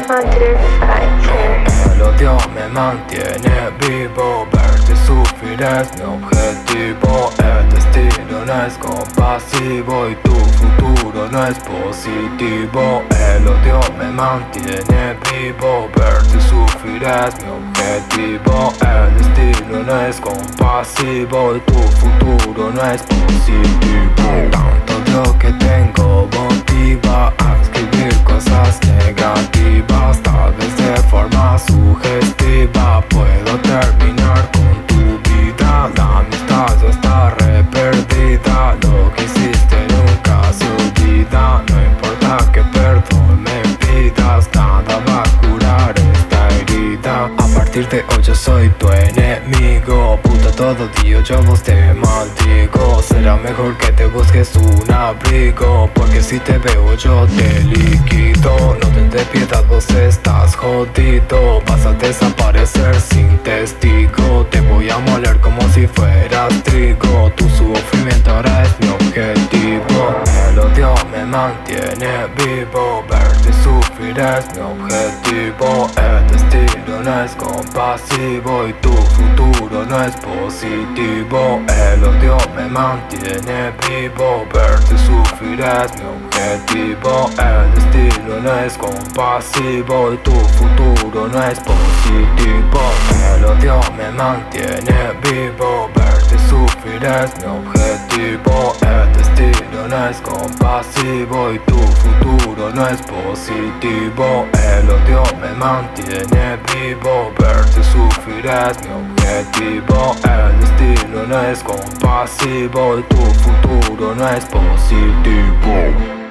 Madrid Fighter. El odio me mantiene vivo, verte sufrir es mi objetivo. El destino no es compasivo y tu futuro no es positivo. El odio me mantiene vivo, verte sufrir es mi objetivo. El destino no es compasivo y tu futuro no es positivo. Tanto odio que tengo motiva a escribir cosas negativas, tal vez de forma sugestiva. Puedo terminar con tu vida, la amistad ya está re perdida. Lo que hiciste nunca se olvida, no importa que perdón me pidas, nada va a curar esta herida. A partir de hoy yo soy tu enemigo, puta todo día yo a vos te maldigo. Será mejor que te busques un abrigo, porque si te veo yo te liquido. No tendré piedad, vos estás jodido, vas a desaparecer sin testigo. Te voy a moler como si fueras trigo, tu sufrimiento ahora es mi objetivo. El odio me mantiene vivo, verte sufrir es mi objetivo. El destino no es compasivo y tu futuro no es positivo. El odio me mantiene vivo, verte sufrir es mi objetivo. El destino no es compasivo y tu futuro no es positivo. El odio me mantiene vivo, verte sufrir es mi objetivo. El destino no es compasivo y tu futuro no es positivo. El odio me mantiene vivo, verte sufrir es mi objetivo. El destino no es compasivo y tu futuro no es positivo.